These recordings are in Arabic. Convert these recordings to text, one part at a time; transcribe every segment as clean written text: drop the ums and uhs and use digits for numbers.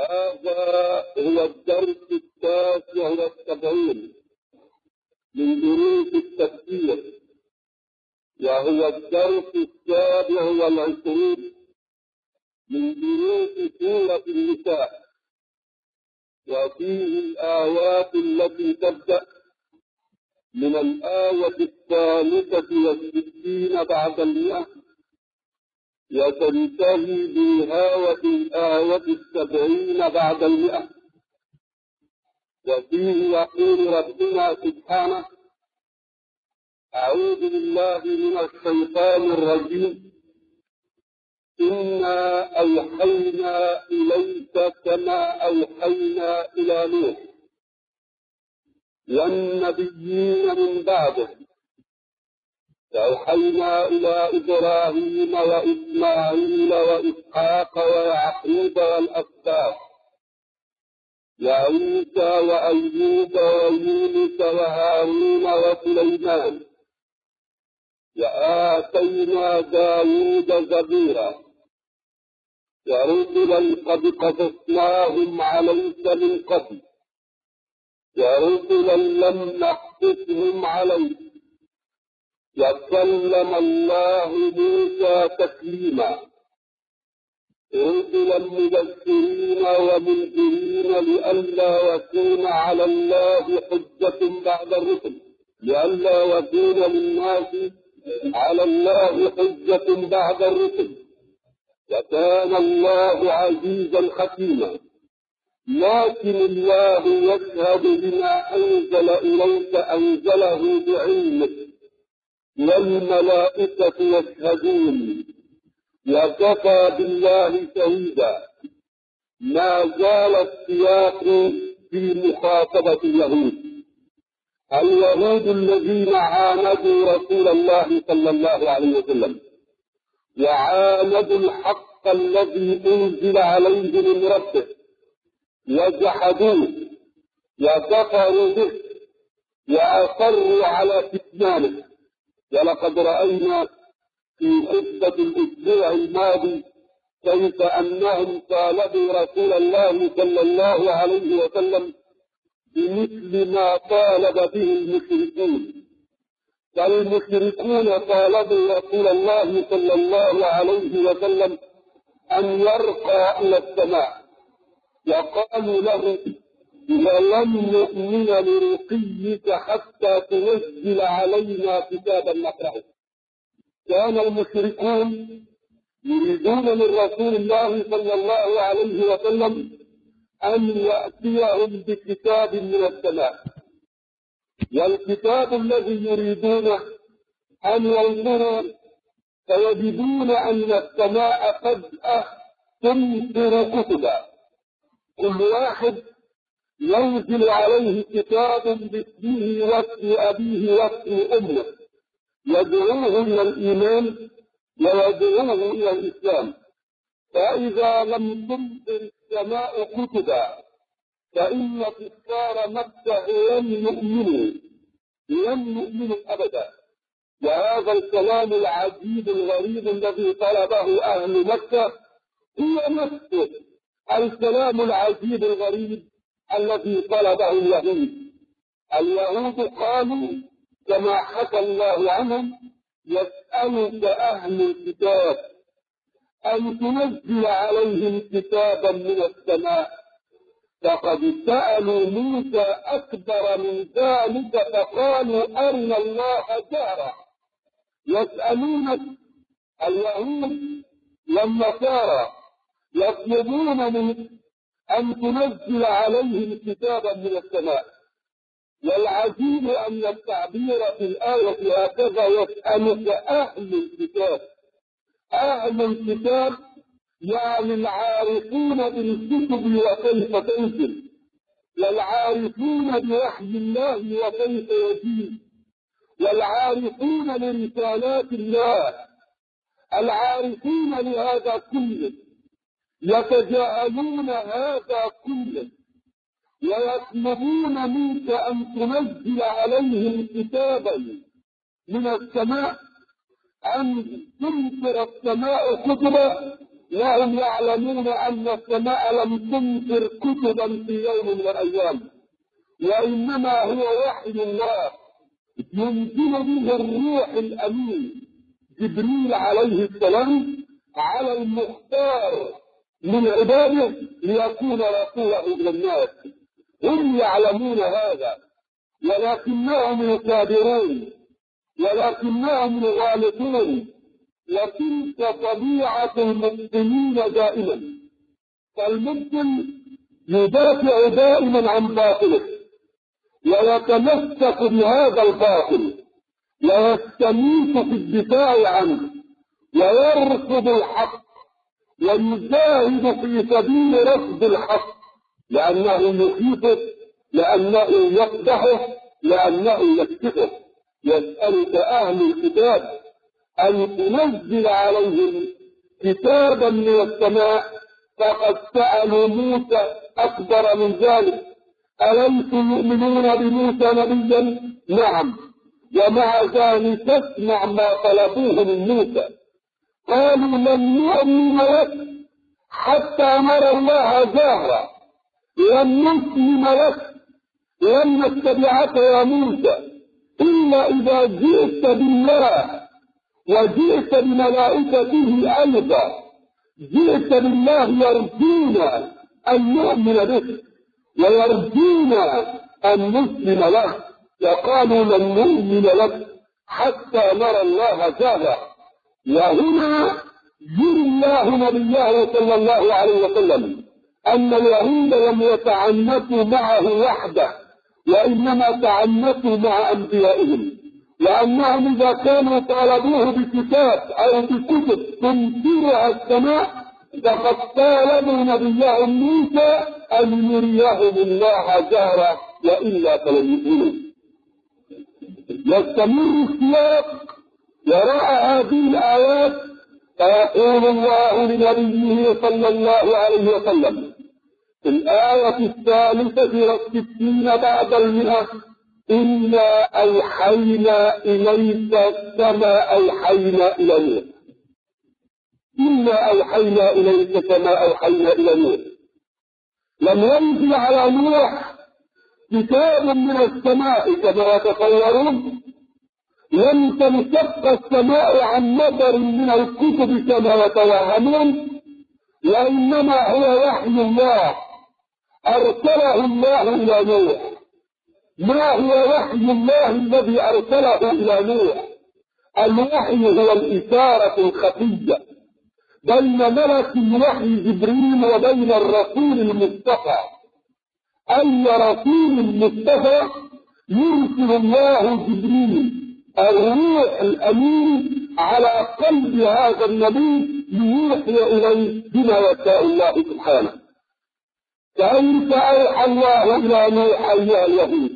هذا هو الدرس 79 من دروس التفسير، وهو الدرس 27 من دروس سورة النساء، وفيه الآيات التي تبدأ من الآية 63 بعد 100 وتنتهي بنهاية الآية 70 بعد 100. وفيه يقول ربنا سبحانه: أعوذ بالله من الشيطان الرجيم، إنا أوحينا إليك كما أوحينا إلى نوح والنبيين من بعده، وأوحينا إلى إبراهيم وإسماعيل وإسحاق ويعقوب والأسباط وعيسى وأيوب ويونس وهارون وسليمان، وآتينا داود زبورا، ورسلا قد قصصناهم عليك من قبل، ورسلا لم نقصصهم عليك، وكلم الله موسى تكليما، رسلا مبشرين ومنذرين لئلا يكون على الله حجة بعد الرسل، لئلا يكون للناس على الله حجة بعد الرسل، وكان الله عزيزا حكيما. لكن الله يشهد بما أنزل إليك أنزله بعلمه، والملائكة يشهدون، وكفى بالله شهيدا. ما زال السياق في مخاطبة اليهود، اليهود الذين عاندوا رسول الله صلى الله عليه وسلم، وعاندوا الحق الذي أنزل عليه من ربه، وجحدوه وكفروا به وأصروا على كتمانه. ولقد رأينا في خطبة الأسبوع الماضي كيف أنهم طالبوا رسول الله صلى الله عليه وسلم بمثل ما طالب به المشركون. فالمشركون طالبوا رسول الله صلى الله عليه وسلم أن يرقى إلى السماء، وقالوا له: ولن نؤمن لرقيك حتى تنزل علينا كتابا نقرأه. كان المشركون يريدون من رسول الله صلى الله عليه وسلم أن يأتيهم بكتاب من السماء، والكتاب الذي يريدونه أن ينظروا فيجدون أن السماء قد تمطر كتبا، كل واحد ينزل عليه كتاب باسمه واسم أبيه واسم أمه، يدعوه إلى الإيمان ويدعوه إلى الإسلام. فإذا لم تمطر السماء كتبا فإن كفار مكة لن يؤمنوا أبدا. وهذا الكلام العجيب الغريب الذي طلبه أهل مكة هو نفسه الكلام العجيب الغريب الذي طلبه اليهود. اليهود قالوا كما حكى الله عنهم: يسألك أهل الكتاب أن تنزل عليهم كتابا من السماء، فقد سألوا موسى أكبر من ذلك فقالوا أرنا الله جهرا. يسألونك اليهود والنصارى يطلبون منك أن تنزل عليهم كتابا من السماء. والعجيب أن التعبير في الآية هكذا: يسألك أهل الكتاب. أهل الكتاب يعني العارفون بالكتب وكيف تنزل، والعارفون بوحي الله وكيف يجيب، والعارفون لرسالات الله، العارفون لهذا كله، يتجاهلون هذا كله، ويطلبون منك أن تنزل عليهم كتابا من السماء، أن تمطر السماء كتبا وهم يعلمون أن السماء لم تنكر كتبا في يوم من الأيام، وإنما هو وحي الله ينزل به الروح الأمين جبريل عليه السلام على المختار من عباده ليكون رسوله إلى الناس. هم يعلمون هذا ولكنهم يكابرون ولكنهم يغالطون، وتلك طبيعة المسلمين دائما. فالمسلم يدافع دائما عن باطله ويتمسك بهذا الباطل ويستميت في الدفاع عنه ويرفض الحق ويجاهد في سبيل رفض الحق، لأنه يخيفه، لأنه يقدحه، لأنه يكتفه. يسألك أهل الكتاب أن تنزل عليهم كتابا من السماء، فقد سألوا موسى أكبر من ذلك: أليسوا يؤمنون بموسى نبيا؟ نعم. ومع ذلك اسمع ما طلبوه من موسى، قالوا لن نؤمن لك حتى نرى الله جاهرا، لن نسلم لك، لن نتبعك يا موسى إلا إذا جئت بالله وجئت بملائكته أيضا، جئت بالله يرجونا أن نؤمن به ويرجونا أن نسلم له، وقالوا لن نؤمن لك حتى نرى الله جاهرا. وهنا يري الله نبيه صلى الله عليه وسلم أن اليهود لم يتعنتوا معه وحده، وإنما تعنتوا مع أنبيائهم، لأنهم إذا كانوا طالبوه بكتاب أو بكتب تنكرها السماء فقد طالبوا نبيهم موسى أن يريهم الله جهرا، وإلا فلن يؤمنوا. يستمر السياق وراء هذه الآيات فيقول الله لنبيه صلى الله عليه وسلم في الآية 63 بعد 100: إنا أوحينا إليك كما أوحينا إلى نوح. إنا أوحينا إليك كما أوحينا إلى نوح. لم ينزل على نوح كتاب من السماء كما يتصورون، لم تنشق السماء عن مطر من الكتب كما يتوهمون، وإنما هو وحي الله أرسله الله إلى نوح. ما هو وحي الله الذي أرسله إلى نوح؟ الوحي هو الإشارة الخفية بين ملك الوحي جبريل وبين الرسول المصطفى. أي رسول مصطفى يرسل الله جبريل الروح الأمين على قلب هذا النبي ليوحي إليه بما يشاء الله سبحانه. كيف أوحى الله إلى نوح أيها اليهود؟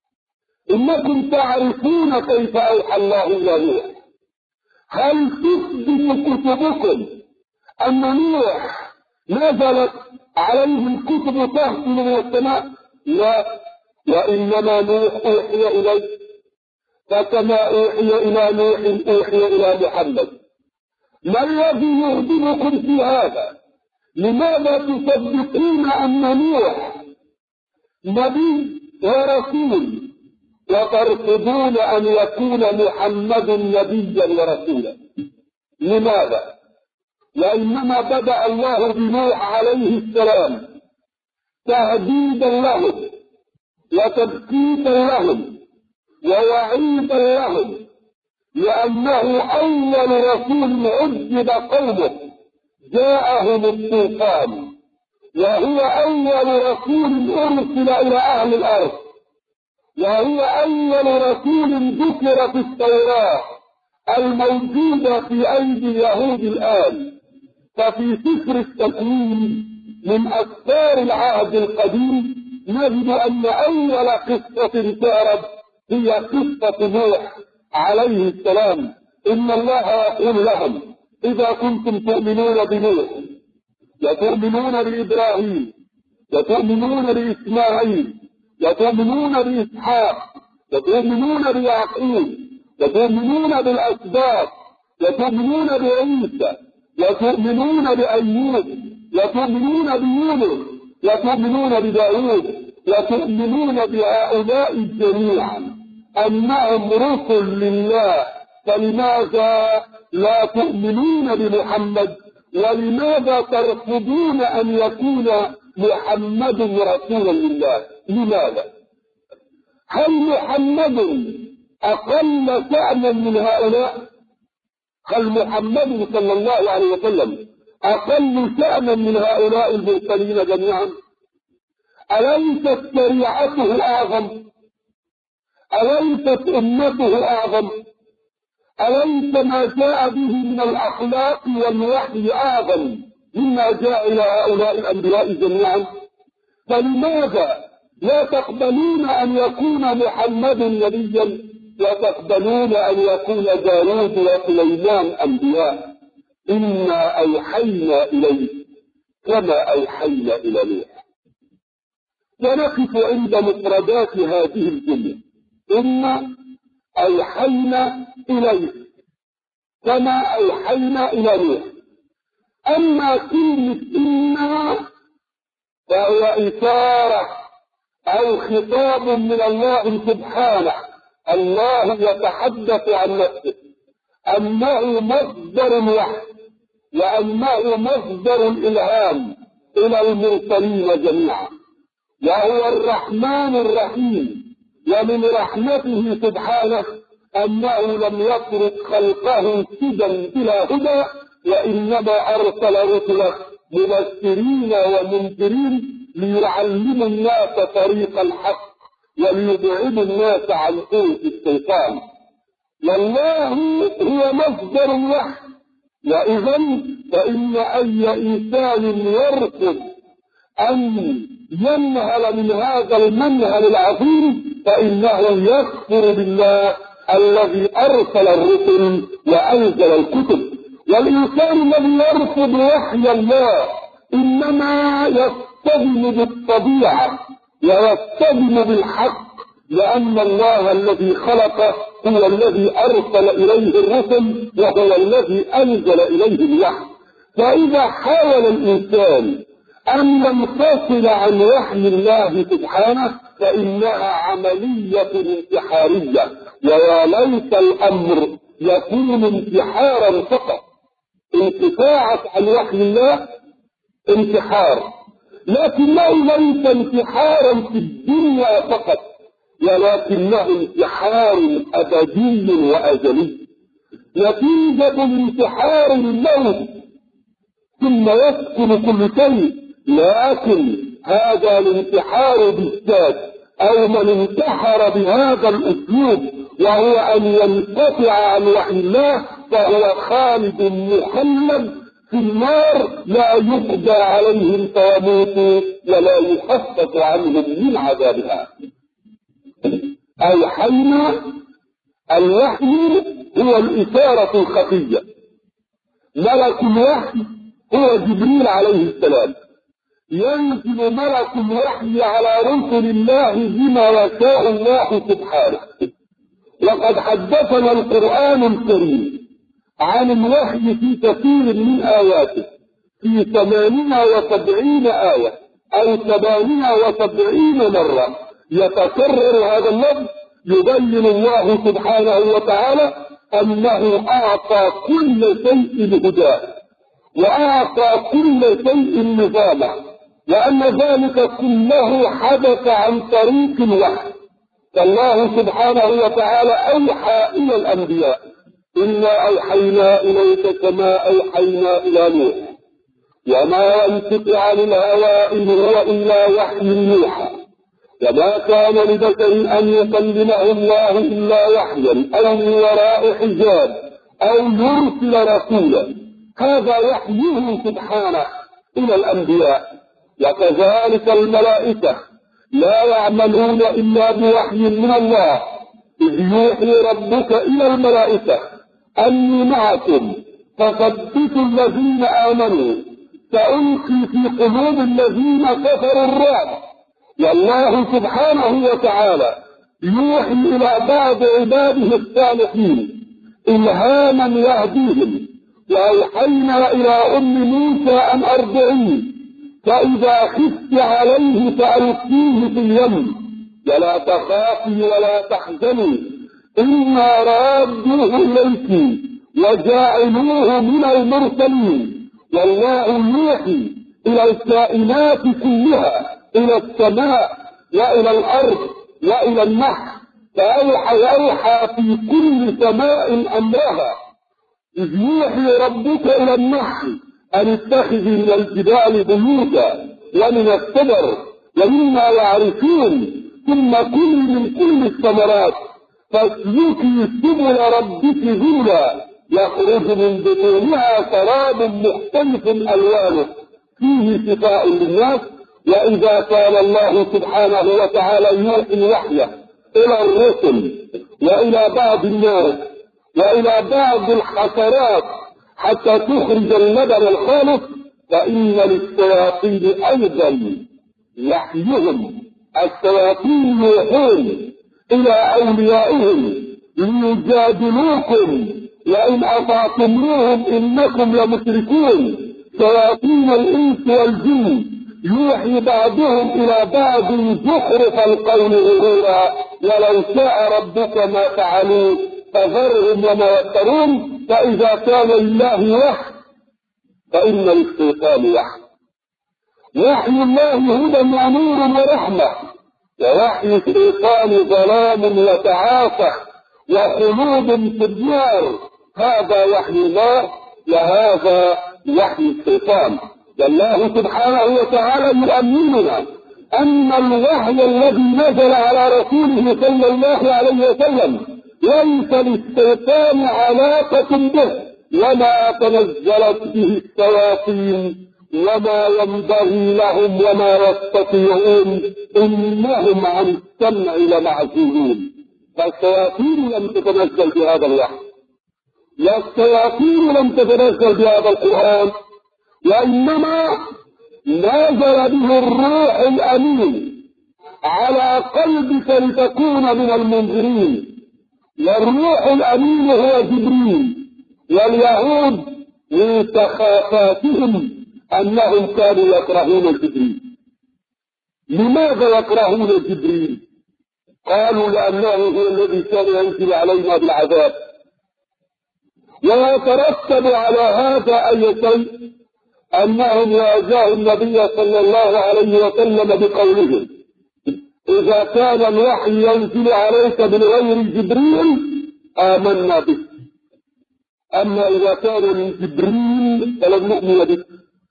إنكم تعرفون كيف أوحى الله إلى نوح. هل تثبت كتبكم أن نوح نزلت عليه الكتب تهطل من السماء؟ لا، وإنما نوح أوحي إليه، فكما أوحي إلى نوح أوحي إلى محمد. ما الذي يهدمكم في هذا؟ لماذا تصدقون أن نوح نبي ورسول وترفضون أن يكون محمد نبيا ورسولا؟ لماذا؟ وإنما بدأ الله بنوح عليه السلام تهديدا لهم وتبكيتا لهم ووعيدا لهم، لأنه أول رسول عذب قومه جاءهم الطوفان، وهو أول رسول أرسل إلى أهل الأرض، وهو أول رسول ذكر في التوراة الموجودة في أيدي يهود الآن. ففي سفر التكوين من أسفار العهد القديم نجد أن أول قصة تعرض هي قصة نوح عليه السلام. إن الله يقول لهم: إذا كنتم تؤمنون بنوح وتؤمنون بإبراهيم وتؤمنون بإسماعيل وتؤمنون بإسحاق وتؤمنون بيعقوب وتؤمنون بالأسباط وتؤمنون بعيسى وتؤمنون بأيوب، وتؤمنون بيونس، وتؤمنون بداود، وتؤمنون بهؤلاء جميعا أنهم رسل لله، فلماذا لا تؤمنون بمحمد؟ ولماذا ترفضون أن يكون محمد رسولا لله؟ لماذا؟ هل محمد أقل شأنا من هؤلاء؟ هل محمد صلى الله عليه وسلم أقل شأنا من هؤلاء المرسلين جميعا؟ أليست شريعته أعظم؟ أليست أمته أعظم؟ أليس ما جاء به من الأخلاق والوحي أعظم مما جاء إلى هؤلاء الأنبياء جميعا؟ فلماذا لا تقبلون أن يكون محمد نبيا وتقبلون أن يكون داود وسليمان أنبياء؟ إنا أوحينا إليه كما أوحينا إلى نوح. ونقف عند مفردات هذه الجملة: إنا أوحينا إليه كما أوحينا إلى نوح. أما كلمة إنا فهو إشارة أو خطاب من الله سبحانه. الله يتحدث عن نفسه أنه مصدر الوحي، وأنه مصدر الإلهام إلى المرسلين جميعا، وهو الرحمن الرحيم. ومن رحمته سبحانه أنه لم يترك خلقه سدى بلا هدى، وإنما أرسل رسله مبشرين ومنذرين ليعلموا الناس طريق الحق وليبعدوا الناس عن طرق الشيطان. والله هو مصدر الوحي، وإذا فإن أي إنسان يرفض أن ينهل من هذا المنهل العظيم فإنه يكفر بالله الذي أرسل الرسل وأنزل الكتب. والإنسان الذي يرفض وحي الله إنما يصطدم بالطبيعة ويصطدم بالحق، لأن الله الذي خلقه هو الذي أرسل إليه الرسل وهو الذي أنزل إليه الوحي. فإذا حاول الإنسان أن ينفصل عن وحي الله سبحانه فإنها عملية انتحارية، وليس الأمر يكون انتحارا فقط. انتفاعك عن وحي الله انتحار، لكنه ليس انتحارا في الدنيا فقط، ولكنه انتحار أبدي وأزلي. نتيجة الانتحار الموت، ثم يسكن كل شيء، لكن هذا الانتحار بالذات أو من انتحر بهذا الأسلوب وهو أن ينقطع عن وحي الله فهو خالد مخلد في النار، لا يقضى عليهم فيموتوا ولا يخفف عنهم من عذابها. أوحينا، الوحي هو الإشارة الخفية. ملك الوحي هو جبريل عليه السلام. ينزل ملك الوحي على رسل الله بما يشاء الله سبحانه. وقد حدثنا القرآن الكريم عن الوحي في كثير من آياته، في 78 آية أو 78 مرة يتكرر هذا اللفظ، يبين الله سبحانه وتعالى أنه أعطى كل شيء هداه وأعطى كل شيء نظاما، وأن ذلك كله حدث عن طريق الوحي. فالله سبحانه وتعالى أوحى إلى الأنبياء: إنا أوحينا إليك كما أوحينا إلى نوح وما ينطق عن الهوى إن هو إلا وحي يوحى وما كان لبشر أن يكلمه الله إلا وحيا أو من وراء حجاب أو يرسل رسولا. هذا وحيه سبحانه إلى الأنبياء. وكذلك الملائكة لا يعملون إلا بوحي من الله، إذ يوحي ربك إلى الملائكة أني معكم فثبتوا الذين آمنوا سألقي في قلوب الذين كفروا الرعب. والله سبحانه وتعالى يوحي إلى بعض عباده الصالحين إلهاما يهديهم وأوحينا إلى أم موسى أن أرضعيه، فإذا خفت عليه فألقيه في اليم ولا تخافي ولا تحزني إنا رادوه إليك وجاعلوه من المرسلين. والله يوحي إلى الكائنات كلها، إلى السماء وإلى الأرض وإلى النحل، فأوحى في كل سماء أمرها. إذ يوحي ربك إلى النحل أن اتخذي من الجبال بيوتا ومن الشجر ومما يعرفون، ثم كلي من كل الثمرات فاسلكي سبل ربك ذللا يخرج من بطونها شراب مختلف ألوانه فيه شفاء للناس. وإذا كان الله سبحانه وتعالى يوحي وحيه إلى الرسل وإلى بعض الناس وإلى بعض الحشرات حتى تخرج اللبن الخالص، فإن للشياطين أيضا وحيهم. الشياطين يوحون إلى أوليائهم ليجادلوكم وإن أطعتموهم إنكم لمشركون. شياطين الإنس والجن يوحي بعضهم إلى بعض زخرف القول غرورا ولو شاء ربك ما فعلوه فذرهم وما يفترون. فإذا كان لله وحي فإن للشيطان وحي. وحي الله هدى ونور ورحمة، ووحي الشيطان ظلام وتعافى وخلود في النار. هذا وحي الله وهذا وحي الشيطان. والله سبحانه وتعالى يؤمننا أن الوحي الذي نزل على رسوله صلى الله عليه وسلم ليس للشيطان علاقة به، وما تنزلت به الشياطين وما ينبغي لهم وما يستطيعون إنهم عن السمع لمعزولون. فالشياطين لم تتنزل بهذا الوحي، والشياطين لم تتنزل بهذا القرآن، وإنما نزل به الروح الأمين على قلبك لتكون من المنذرين. والروح الأمين هو جبريل، واليهود من سخافاتهم أنهم كانوا يكرهون جبريل. لماذا يكرهون جبريل؟ قالوا لأنه هو الذي كان ينزل علينا بالعذاب. ويترتب على هذا أي شيء أنهم واجهوا النبي صلى الله عليه وسلم بقوله: إذا كان الوحي ينزل عليك من غير جبريل آمنا به، أما إذا كان من جبريل فلن نؤمن به.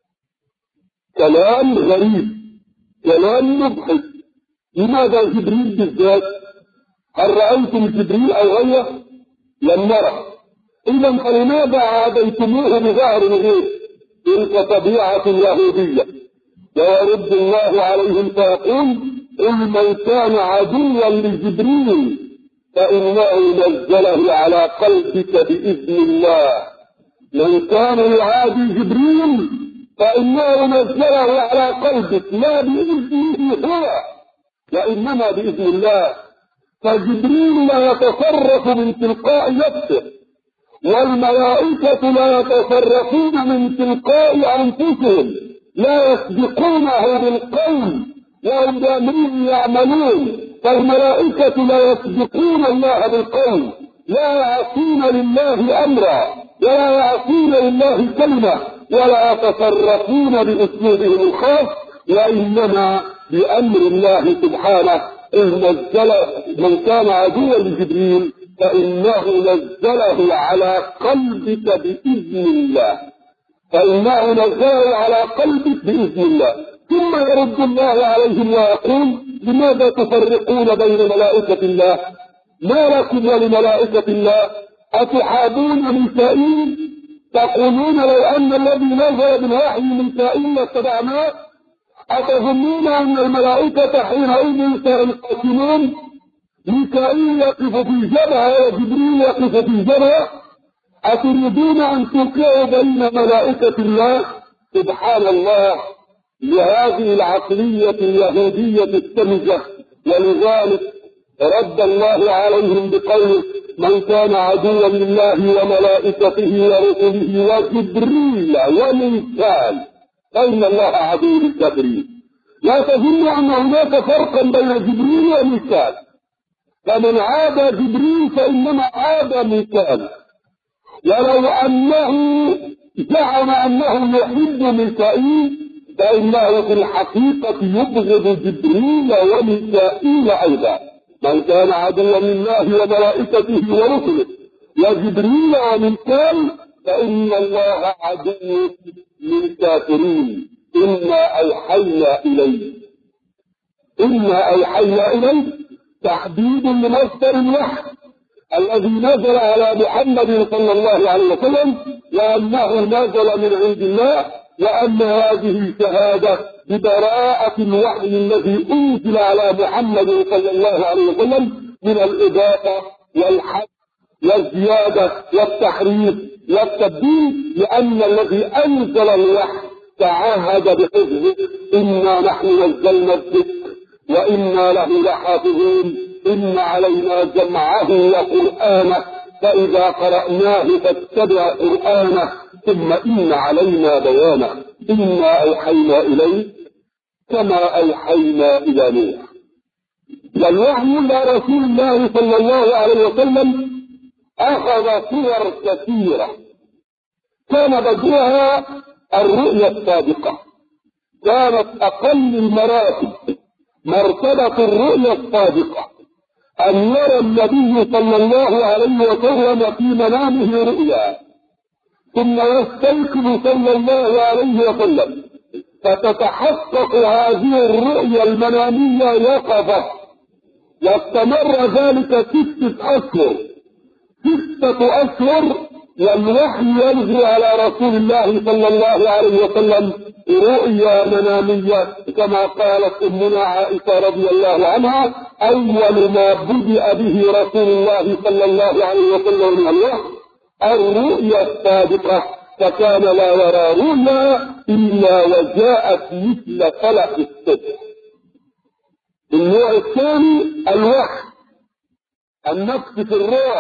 كلام غريب، كلام مضحك. لماذا جبريل بالذات؟ هل رأيتم جبريل أو غيره؟ لم نرى. إذا فلماذا عاديتموه بظهر الغيب؟ تلك طبيعة يهودية. ويرد الله عليهم فيقول: قل من كان عدوا لجبريل فإنه نزله على قلبك بإذن الله. من كان يعادي جبريل فإنه نزله على قلبك لا بإذنه هو وإنما بإذن الله. فجبريل لا يتصرف من تلقاء نفسه، والملائكة لا يتصرفون من تلقاء أنفسهم، لا يسبقونه بالقول وهم بأمره يعملون. فالملائكة لا يسبقون الله بالقول، لا يعصون لله أمرا ولا يعصون لله كلمة ولا يتصرفون بأسلوبهم الخاص، وإنما بأمر الله سبحانه. إذ نزل من كان عدوا لجبريل فإنه نزله على قلبك بإذن الله، فإنه نزله على قلبك بإذن الله. ثم يرد الله عليهم ويقول: لماذا تفرقون بين ملائكة الله؟ ما لكم ولملائكة الله؟ أتحابون ميكائيل؟ تقولون لو أن الذي نزل بالوحي ميكائيل لاتبعناه؟ أتظنون أن الملائكة حينئذ سينقسمون؟ ميكائيل يقف في جبهة وجبريل يقف في جبهة؟ أتريدون أن توقعوا بين ملائكة الله؟ سبحان الله لهذه العقلية اليهودية السمجة. ولذلك رد الله عليهم بقوله: من كان عدوا لله وملائكته ورسله وجبريل وميكال فإن الله عدو للكافرين. لا تظن أن هناك فرقا بين جبريل وميكال، فمن عاد جبريل فإنما عاد ميكال، ولو أنه زعم أنه يحب ميكائيل فإنه في الحقيقة يبغض جبريل وميكائيل أيضا. من كان عدوا لله وملائكته ورسله وجبريل وميكال فإن الله عدو للكافرين. إنا أوحينا إليه تحديد لمصدر الوحي الذي نزل على محمد صلى الله عليه وسلم، وأنه نزل من عند الله، وأن هذه شهادة ببراءة الوحي الذي أنزل على محمد صلى الله عليه وسلم من الإضافة والحذف والزيادة والتحريف والتبديل، لأن الذي أنزل الوحي تعهد بحفظه. إنا نحن نزلنا الذكر وإنا له لحافظون. إن علينا جمعه وقرآنه فإذا قرأناه فاتبع قرآنه ثم إن علينا بيانه. إنا أوحينا إليه كما أوحينا إلى نوح. والوحي إلى رسول الله صلى الله عليه وسلم أخذ صور كثيرة، كان بدوها الرؤيا السابقة، كانت أقل المراتب مرتبة الرؤيا السابقة أن يرى النبي صلى الله عليه وسلم في منامه رؤيا، ثم يستيقظ صلى الله عليه وسلم فتتحقق هذه الرؤيا المنامية يقظة، واستمر ذلك 6 أشهر والوحي ينزل على رسول الله صلى الله عليه وسلم رؤيا منامية، كما قالت أمنا عائشة رضي الله عنها: أول ما بدأ به رسول الله صلى الله عليه وسلم من الوحي الرؤيا السابقة، فكان لا يرى رؤيا إلا وجاءت مثل فلق الصبح. النوع الثاني الوحي النفس في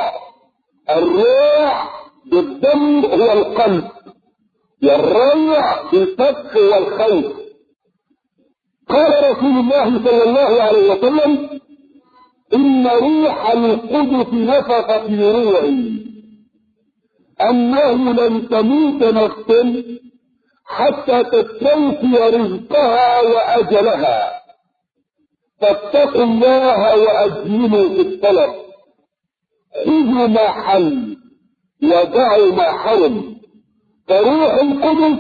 الروح بالدم هو القلب، والروع بالفتح والخوف. قال رسول الله صلى الله عليه وسلم: إن روح القدس نفخ في روعي أنه لن تموت نفس حتى تستوفي رزقها وأجلها، فاتقوا الله وأجملوا في الطلب، خذوا ما حل ودعوا ما حرم. فروح القدس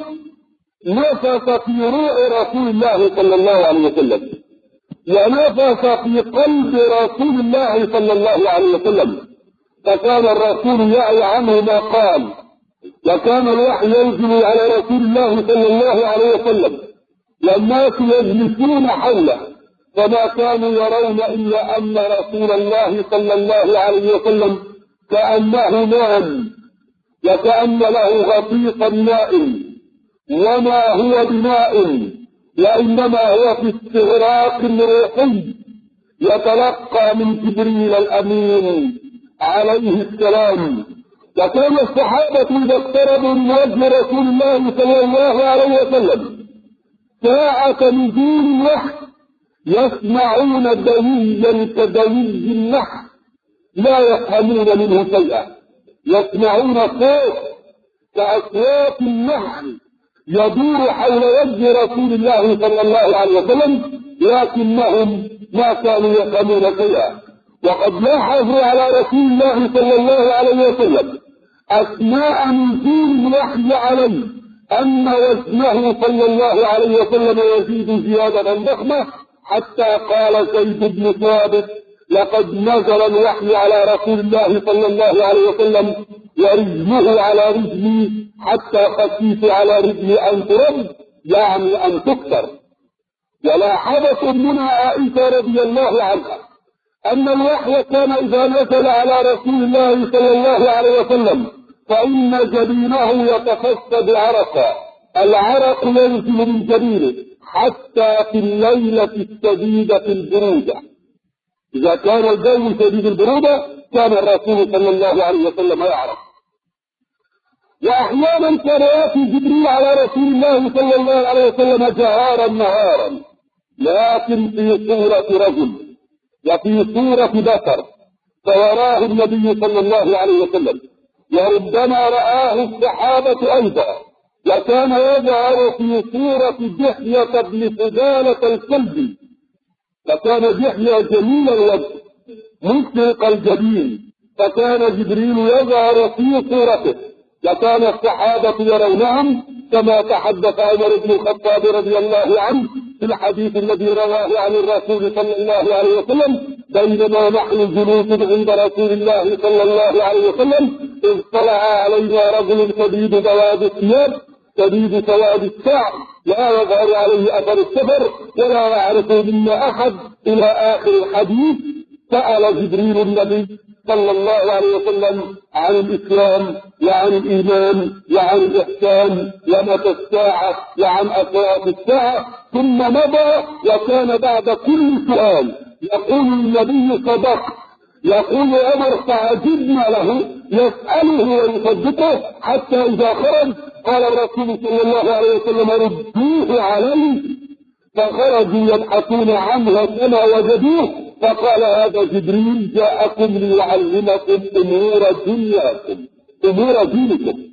نفخ في روح رسول الله صلى الله عليه وسلم، ونفخ في قلب رسول الله صلى الله عليه وسلم، فكان الرسول يعي عنه ما قال، وكان الوحي ينزل على رسول الله صلى الله عليه وسلم والناس يجلسون حوله، فما كانوا يرون إلا أن رسول الله صلى الله عليه وسلم كأنه نام، وكأن له غطيس نائم، وما هو بنائم، وإنما هو في استغراق روحي يتلقى من جبريل الأمين عليه السلام. وكان الصحابة إذا اقتربوا من وجه رسول الله صلى الله عليه وسلم ساعة نزول الوحي يسمعون دويا كدوي النحل لا يفهمون منه شيئا، يسمعون صوت كأصوات النحل يدور حول وجه رسول الله صلى الله عليه وسلم، لكنهم ما كانوا يفهمون شيئا. وقد لاحظوا على رسول الله صلى الله عليه وسلم أثناء نزول الوحي عليه أن وزنه صلى الله عليه وسلم يزيد زيادة ضخمة، حتى قال زيد بن ثابت: لقد نزل الوحي على رسول الله صلى الله عليه وسلم ورجله على رجلي حتى خشيت على رجلي أن ترد، يعني أن تكسر. ولاحظت أمنا عائشة رضي الله عنها أن الوحي كان إذا نزل على رسول الله صلى الله عليه وسلم فإن جبينه يتفسد عرقا، العرق ينزل من جبينه حتى في الليلة الشديدة البرودة. إذا كان الجو شديد البرودة كان الرسول صلى الله عليه وسلم يعرف. وأحيانا كان يأتي جبريل على رسول الله صلى الله عليه وسلم جهارا نهارا، لكن في صورة رجل وفي صورة بشر، فيراه النبي صلى الله عليه وسلم. وربما رآه الصحابة أيضا، وكان يظهر في صورة دحية بن فضالة الكلبي، فكان دحية جميل الوجه مشرق الجبين، فكان جبريل يظهر في صورته، وكان الصحابة يرونهم كما تحدث عمر بن الخطاب رضي الله عنه في الحديث الذي رواه عن الرسول صلى الله عليه وسلم: بينما نحن جلوس عند رسول الله صلى الله عليه وسلم إذ طلع علينا رجل شديد بياض الثياب شديد سواد الشعر لا يظهر عليه أثر السفر ولا يعرف منا أحد، إلى آخر الحديث. سأل جبريل النبي صلى الله عليه وسلم عن الإسلام وعن الإيمان وعن الإحسان ومتى الساعة وعن أشراط الساعة، ثم مضى. وكان بعد كل سؤال يقول النبي: صدقت. يقول عمر: فعجبنا له يسأله ويصدقه، حتى إذا خرج قال الرسول صلى الله عليه وسلم: ردوه عليه. فخرجوا يبحثون عنه كما وجدوه، فقال: هذا جبريل جاءكم ليعلمكم أمور دنياكم، أمور دينكم.